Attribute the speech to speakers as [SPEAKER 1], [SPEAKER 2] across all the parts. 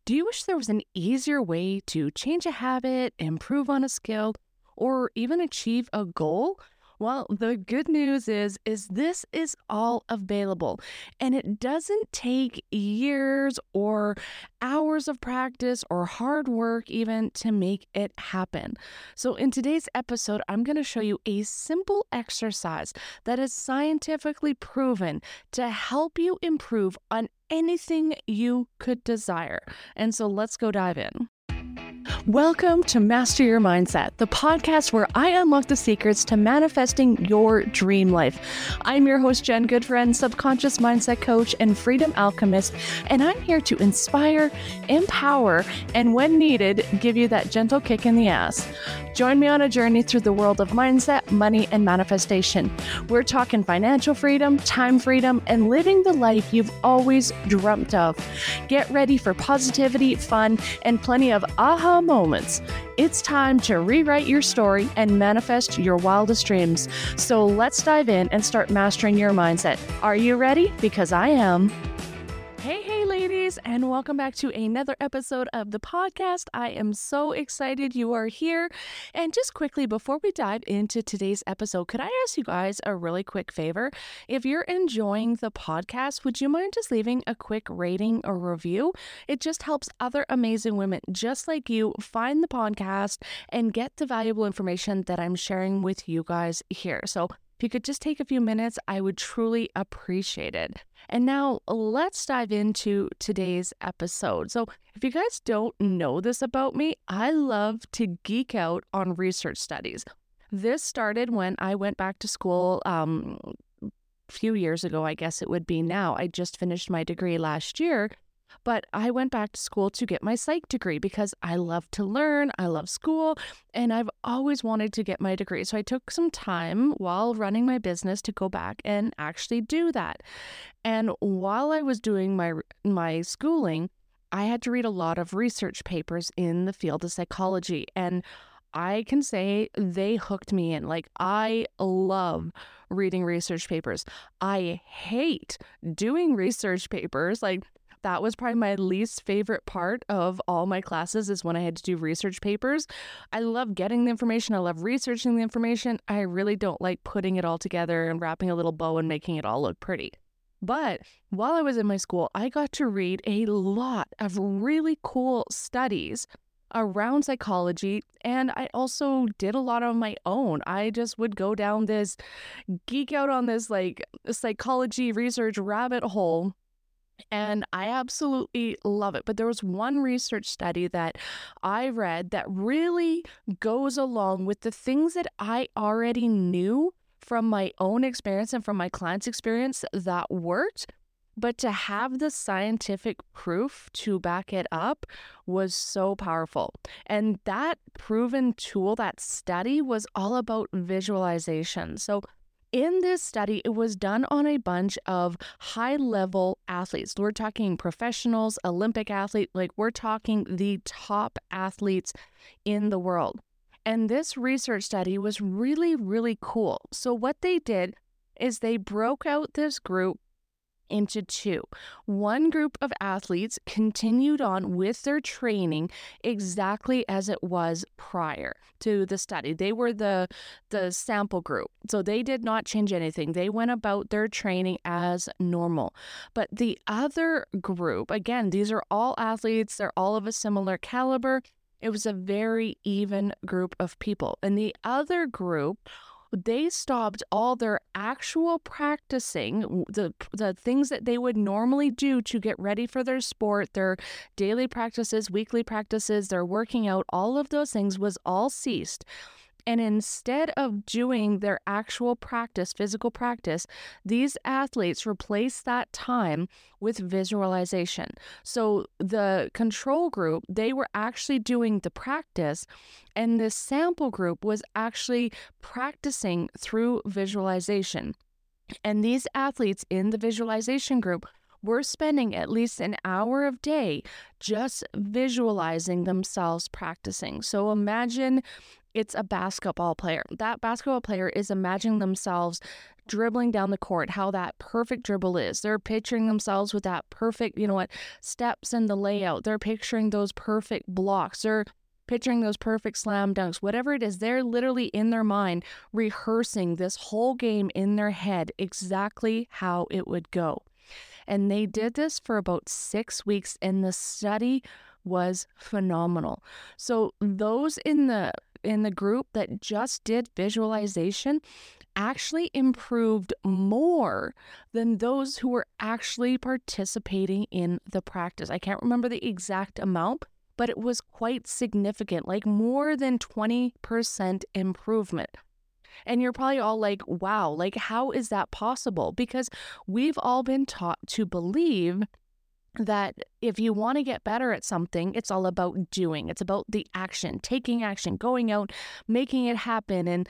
[SPEAKER 1] Do you wish there was an easier way to change a habit, improve on a skill, or even achieve a goal? Well, the good news is this is all available, and it doesn't take years or hours of practice or hard work even to make it happen. So in today's episode, I'm going to show you a simple exercise that is scientifically proven to help you improve on anything you could desire. And so let's go dive in. Welcome to Master Your Mindset, the podcast where I unlock the secrets to manifesting your dream life. I'm your host, Jen Goodfriend, subconscious mindset coach and freedom alchemist, and I'm here to inspire, empower, and when needed, give you that gentle kick in the ass. Join me on a journey through the world of mindset, money, and manifestation. We're talking financial freedom, time freedom, and living the life you've always dreamt of. Get ready for positivity, fun, and plenty of aha moments. It's time to rewrite your story and manifest your wildest dreams. So let's dive in and start mastering your mindset. Are you ready? Because I am. Hey, ladies, and welcome back to another episode of the podcast. I am so excited you are here. And just quickly, before we dive into today's episode, could I ask you guys a really quick favor? If you're enjoying the podcast, would you mind just leaving a quick rating or review? It just helps other amazing women just like you find the podcast and get the valuable information that I'm sharing with you guys here. So if you could just take a few minutes, I would truly appreciate it. And now let's dive into today's episode. So if you guys don't know this about me, I love to geek out on research studies. This started when I went back to school a few years ago, I guess it would be now. I just finished my degree last year. But I went back to school to get my psych degree because I love to learn, I love school, and I've always wanted to get my degree. So I took some time while running my business to go back and actually do that. And while I was doing my schooling, I had to read a lot of research papers in the field of psychology. And I can say they hooked me in. Like, I love reading research papers. I hate doing research papers. Like, that was probably my least favorite part of all my classes is when I had to do research papers. I love getting the information. I love researching the information. I really don't like putting it all together and wrapping a little bow and making it all look pretty. But while I was in my school, I got to read a lot of really cool studies around psychology, and I also did a lot on my own. I just would go down this, geek out on this like psychology research rabbit hole. And I absolutely love it. But there was one research study that I read that really goes along with the things that I already knew from my own experience and from my clients' experience that worked. But to have the scientific proof to back it up was so powerful. And that proven tool, that study, was all about visualization. So in this study, it was done on a bunch of high-level athletes. We're talking professionals, Olympic athletes, like we're talking the top athletes in the world. And this research study was really, really cool. So what they did is they broke out this group into two. One group of athletes continued on with their training exactly as it was prior to the study. They were the sample group. So they did not change anything. They went about their training as normal. But the other group, again, these are all athletes. They're all of a similar caliber. It was a very even group of people. And the other group, they stopped all their actual practicing, the things that they would normally do to get ready for their sport, their daily practices, weekly practices, their working out, all of those things was all ceased. And instead of doing their actual practice, physical practice, these athletes replaced that time with visualization. So the control group, they were actually doing the practice, and the sample group was actually practicing through visualization. And these athletes in the visualization group were spending at least an hour a day just visualizing themselves practicing. So imagine it's a basketball player. That basketball player is imagining themselves dribbling down the court, how that perfect dribble is. They're picturing themselves with that perfect, steps in the layout. They're picturing those perfect blocks. They're picturing those perfect slam dunks, whatever it is. They're literally in their mind rehearsing this whole game in their head, exactly how it would go. And they did this for about 6 weeks, and the study was phenomenal. So those in the group that just did visualization actually improved more than those who were actually participating in the practice. I can't remember the exact amount, but it was quite significant, like more than 20% improvement. And you're probably all like, wow, like how is that possible? Because we've all been taught to believe that if you want to get better at something, it's all about doing. It's about the action, taking action, going out, making it happen, and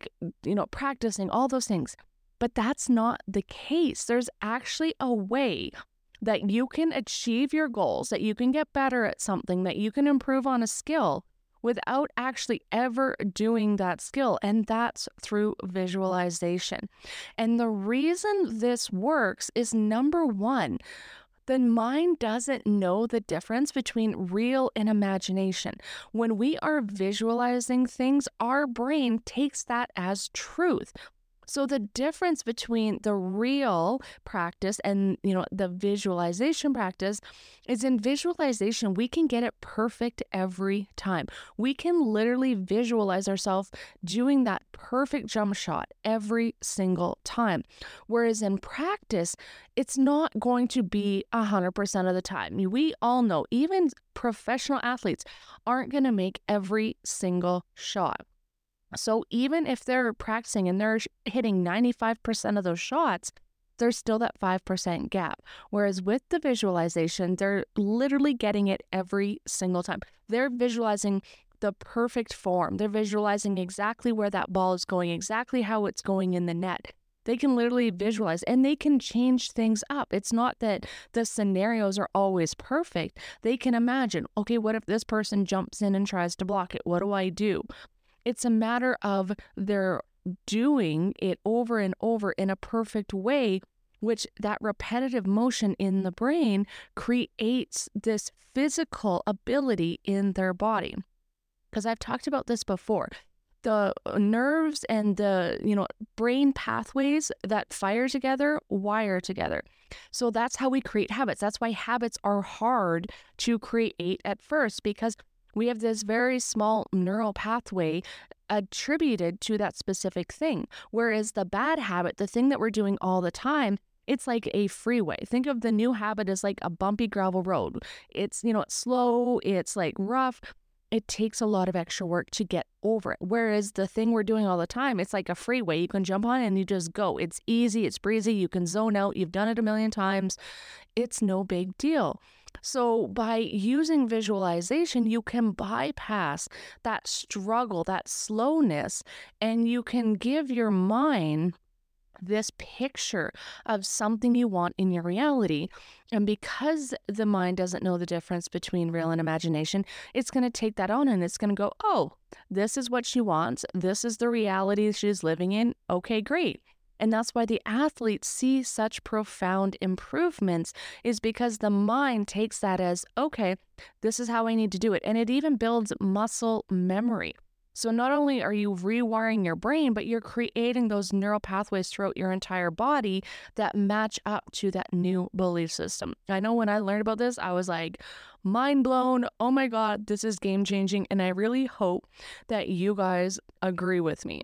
[SPEAKER 1] practicing all those things. But that's not the case. There's actually a way that you can achieve your goals, that you can get better at something, that you can improve on a skill without actually ever doing that skill. And that's through visualization. And the reason this works is, number one, the mind doesn't know the difference between real and imagination. When we are visualizing things, our brain takes that as truth. So the difference between the real practice and, the visualization practice is, in visualization, we can get it perfect every time. We can literally visualize ourselves doing that perfect jump shot every single time. Whereas in practice, it's not going to be 100% of the time. We all know, even professional athletes aren't going to make every single shot. So even if they're practicing and they're hitting 95% of those shots, there's still that 5% gap. Whereas with the visualization, they're literally getting it every single time. They're visualizing the perfect form. They're visualizing exactly where that ball is going, exactly how it's going in the net. They can literally visualize, and they can change things up. It's not that the scenarios are always perfect. They can imagine, okay, what if this person jumps in and tries to block it? What do I do? It's a matter of their doing it over and over in a perfect way, which that repetitive motion in the brain creates this physical ability in their body. Because I've talked about this before. The nerves and the, brain pathways that fire together, wire together. So that's how we create habits. That's why habits are hard to create at first, because we have this very small neural pathway attributed to that specific thing. Whereas the bad habit, the thing that we're doing all the time, it's like a freeway. Think of the new habit as like a bumpy gravel road. It's, it's slow, it's like rough. It takes a lot of extra work to get over it. Whereas the thing we're doing all the time, it's like a freeway. You can jump on and you just go. It's easy, it's breezy, you can zone out. You've done it a million times. It's no big deal. So by using visualization, you can bypass that struggle, that slowness, and you can give your mind this picture of something you want in your reality. And because the mind doesn't know the difference between real and imagination, it's going to take that on and it's going to go, oh, this is what she wants. This is the reality she's living in. Okay, great. And that's why the athletes see such profound improvements, is because the mind takes that as, okay, this is how I need to do it. And it even builds muscle memory. So not only are you rewiring your brain, but you're creating those neural pathways throughout your entire body that match up to that new belief system. I know when I learned about this, I was like, mind blown. Oh my God, this is game changing. And I really hope that you guys agree with me.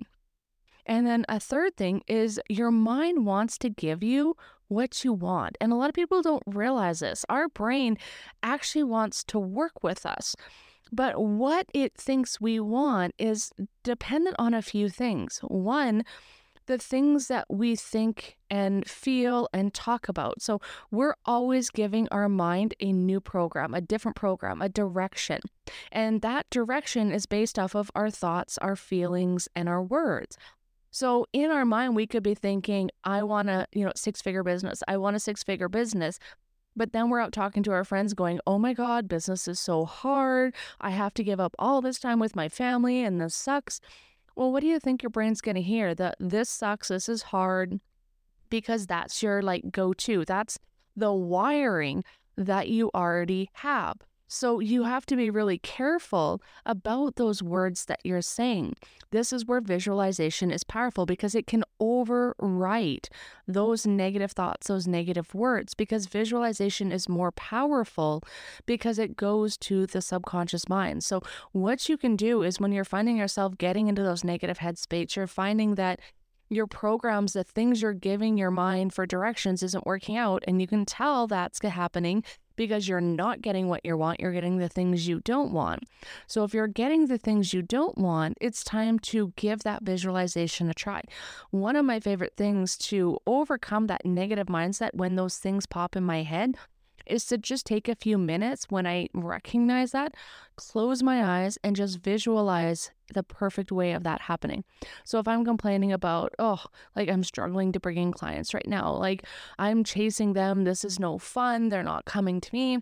[SPEAKER 1] And then a third thing is, your mind wants to give you what you want. And a lot of people don't realize this. Our brain actually wants to work with us. But what it thinks we want is dependent on a few things. One, the things that we think and feel and talk about. So we're always giving our mind a new program, a different program, a direction. And that direction is based off of our thoughts, our feelings, and our words. So in our mind, we could be thinking, I want a, six-figure business. I want a six-figure business. But then we're out talking to our friends going, oh my God, business is so hard. I have to give up all this time with my family and this sucks. Well, what do you think your brain's going to hear? That this sucks, this is hard, because that's your like go-to. That's the wiring that you already have. So you have to be really careful about those words that you're saying. This is where visualization is powerful because it can overwrite those negative thoughts, those negative words, because visualization is more powerful because it goes to the subconscious mind. So what you can do is when you're finding yourself getting into those negative headspace, you're finding that your programs, the things you're giving your mind for directions isn't working out, and you can tell that's happening because you're not getting what you want, you're getting the things you don't want. So if you're getting the things you don't want, it's time to give that visualization a try. One of my favorite things to overcome that negative mindset when those things pop in my head is to just take a few minutes when I recognize that, close my eyes and just visualize the perfect way of that happening. So if I'm complaining about, like I'm struggling to bring in clients right now, like I'm chasing them, this is no fun, they're not coming to me,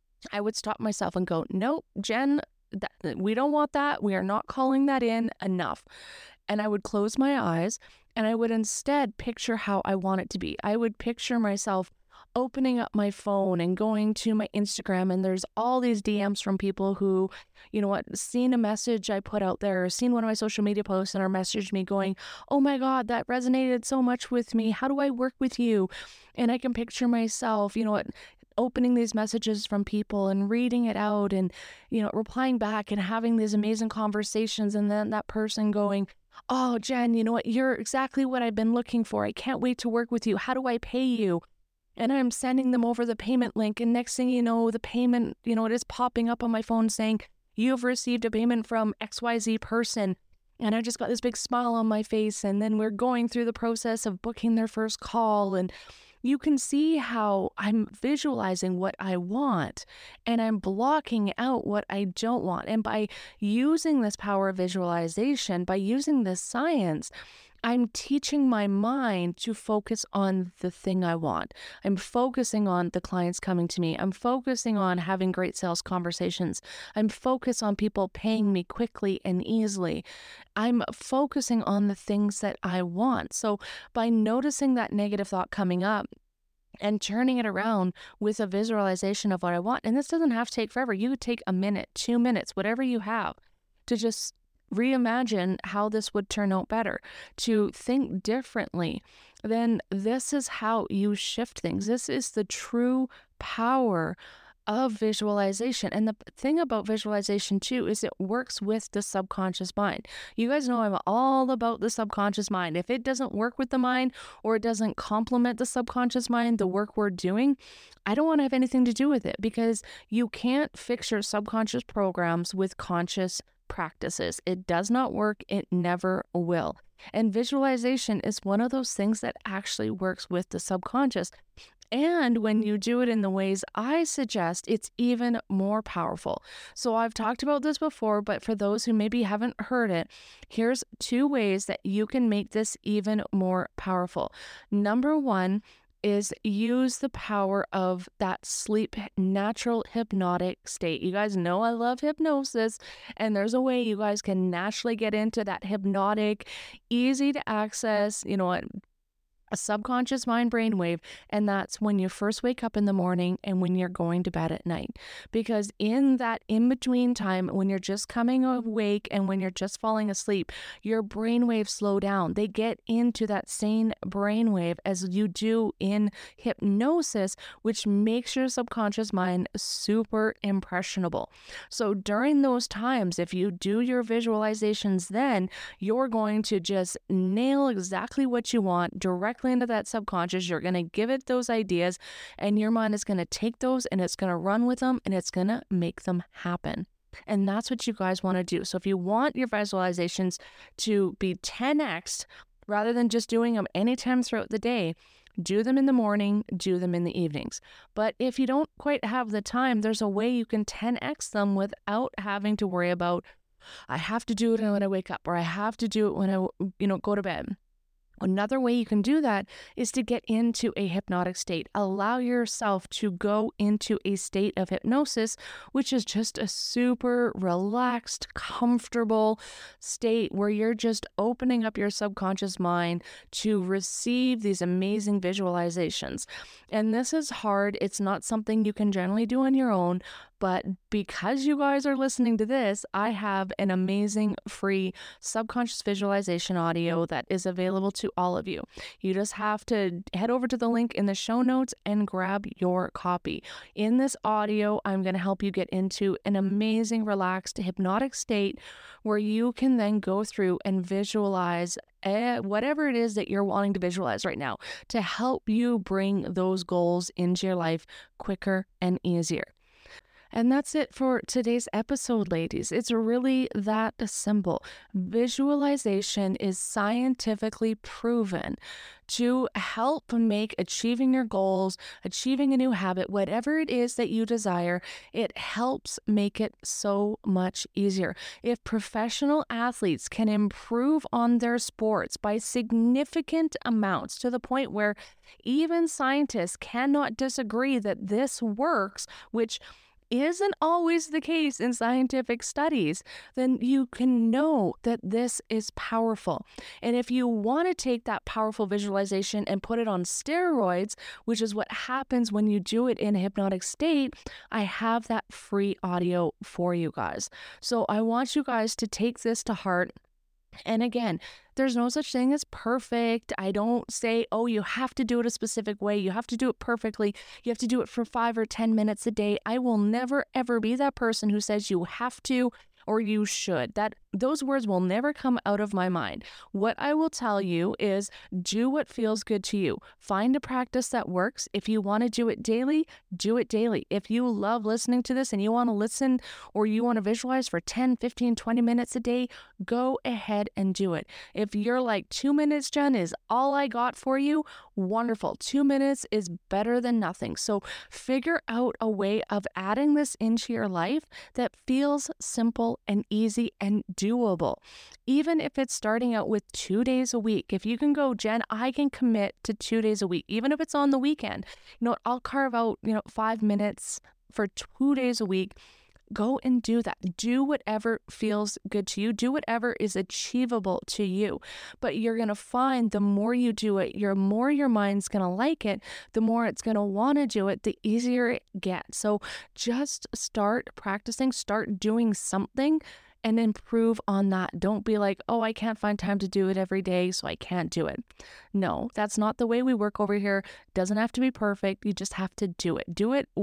[SPEAKER 1] I would stop myself and go, nope, Jen, we don't want that. We are not calling that in, enough. And I would close my eyes and I would instead picture how I want it to be. I would picture myself opening up my phone and going to my Instagram, and there's all these DMs from people who, seen a message I put out there, or seen one of my social media posts and are messaged me going, oh my God, that resonated so much with me. How do I work with you? And I can picture myself, opening these messages from people and reading it out and, replying back and having these amazing conversations. And then that person going, oh, Jen, you know what? You're exactly what I've been looking for. I can't wait to work with you. How do I pay you? And I'm sending them over the payment link. And next thing you know, the payment, it is popping up on my phone saying, you've received a payment from XYZ person. And I just got this big smile on my face. And then we're going through the process of booking their first call. And you can see how I'm visualizing what I want and I'm blocking out what I don't want. And by using this power of visualization, by using this science, I'm teaching my mind to focus on the thing I want. I'm focusing on the clients coming to me. I'm focusing on having great sales conversations. I'm focused on people paying me quickly and easily. I'm focusing on the things that I want. So by noticing that negative thought coming up, and turning it around with a visualization of what I want. And this doesn't have to take forever. You could take a minute, 2 minutes, whatever you have, to just reimagine how this would turn out better, to think differently. Then this is how you shift things. This is the true power of visualization. And the thing about visualization too is it works with the subconscious mind. You guys know I'm all about the subconscious mind. If it doesn't work with the mind or it doesn't complement the subconscious mind, the work we're doing, I don't want to have anything to do with it, because you can't fix your subconscious programs with conscious practices. It does not work. It never will. And visualization is one of those things that actually works with the subconscious. And when you do it in the ways I suggest, it's even more powerful. So I've talked about this before, but for those who maybe haven't heard it, here's 2 ways that you can make this even more powerful. Number 1 is use the power of that sleep, natural hypnotic state. You guys know I love hypnosis, and there's a way you guys can naturally get into that hypnotic, easy to access, a subconscious mind brainwave, and that's when you first wake up in the morning and when you're going to bed at night. Because in that in-between time, when you're just coming awake and when you're just falling asleep, your brainwaves slow down. They get into that same brainwave as you do in hypnosis, which makes your subconscious mind super impressionable. So during those times, if you do your visualizations, then you're going to just nail exactly what you want directly into that subconscious. You're going to give it those ideas, and your mind is going to take those and it's going to run with them and it's going to make them happen. And that's what you guys want to do. So if you want your visualizations to be 10x, rather than just doing them anytime throughout the day, do them in the morning, do them in the evenings. But if you don't quite have the time, there's a way you can 10x them without having to worry about, I have to do it when I wake up, or I have to do it when I, go to bed. Another way you can do that is to get into a hypnotic state. Allow yourself to go into a state of hypnosis, which is just a super relaxed, comfortable state where you're just opening up your subconscious mind to receive these amazing visualizations. And this is hard. It's not something you can generally do on your own. But because you guys are listening to this, I have an amazing free subconscious visualization audio that is available to all of you. You just have to head over to the link in the show notes and grab your copy. In this audio, I'm going to help you get into an amazing, relaxed, hypnotic state where you can then go through and visualize whatever it is that you're wanting to visualize right now to help you bring those goals into your life quicker and easier. And that's it for today's episode, ladies. It's really that simple. Visualization is scientifically proven to help make achieving your goals, achieving a new habit, whatever it is that you desire, it helps make it so much easier. If professional athletes can improve on their sports by significant amounts to the point where even scientists cannot disagree that this works, which isn't always the case in scientific studies, then you can know that this is powerful. And if you want to take that powerful visualization and put it on steroids, which is what happens when you do it in a hypnotic state, I have that free audio for you guys. So I want you guys to take this to heart. And again, there's no such thing as perfect. I don't say, oh, you have to do it a specific way. You have to do it perfectly. You have to do it for 5 or 10 minutes a day. I will never, ever be that person who says you have to or you should. Those words will never come out of my mind. What I will tell you is do what feels good to you. Find a practice that works. If you want to do it daily, do it daily. If you love listening to this and you want to listen or you want to visualize for 10, 15, 20 minutes a day, go ahead and do it. If you're like 2 minutes, Jen, is all I got for you, wonderful. 2 minutes is better than nothing. So figure out a way of adding this into your life that feels simple and easy and doable. Even if it's starting out with 2 days a week, if you can go, Jen, I can commit to 2 days a week, even if it's on the weekend, I'll carve out, 5 minutes for 2 days a week. Go and do that. Do whatever feels good to you. Do whatever is achievable to you. But you're going to find the more you do it, the more your mind's going to like it, the more it's going to want to do it, the easier it gets. So just start practicing, start doing something and improve on that. Don't be like, oh, I can't find time to do it every day, so I can't do it. No, that's not the way we work over here. It doesn't have to be perfect. You just have to do it. Do it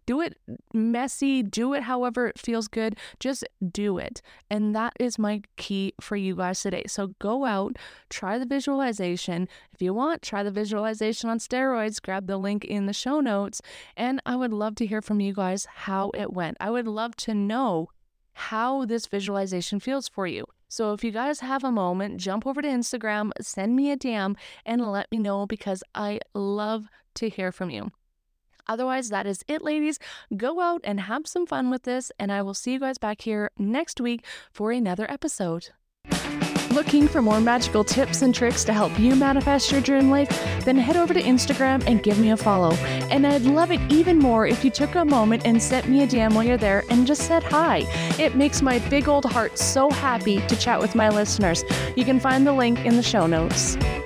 [SPEAKER 1] messy. Do it however it feels good. Just do it. And that is my key for you guys today. So go out, try the visualization. If you want, try the visualization on steroids. Grab the link in the show notes. And I would love to hear from you guys how it went. I would love to know how this visualization feels for you. So if you guys have a moment, jump over to Instagram, send me a DM, and let me know because I love to hear from you. Otherwise, that is it, ladies. Go out and have some fun with this, and I will see you guys back here next week for another episode. Looking for more magical tips and tricks to help you manifest your dream life? Then head over to Instagram and give me a follow. And I'd love it even more if you took a moment and sent me a DM while you're there and just said hi. It makes my big old heart so happy to chat with my listeners. You can find the link in the show notes.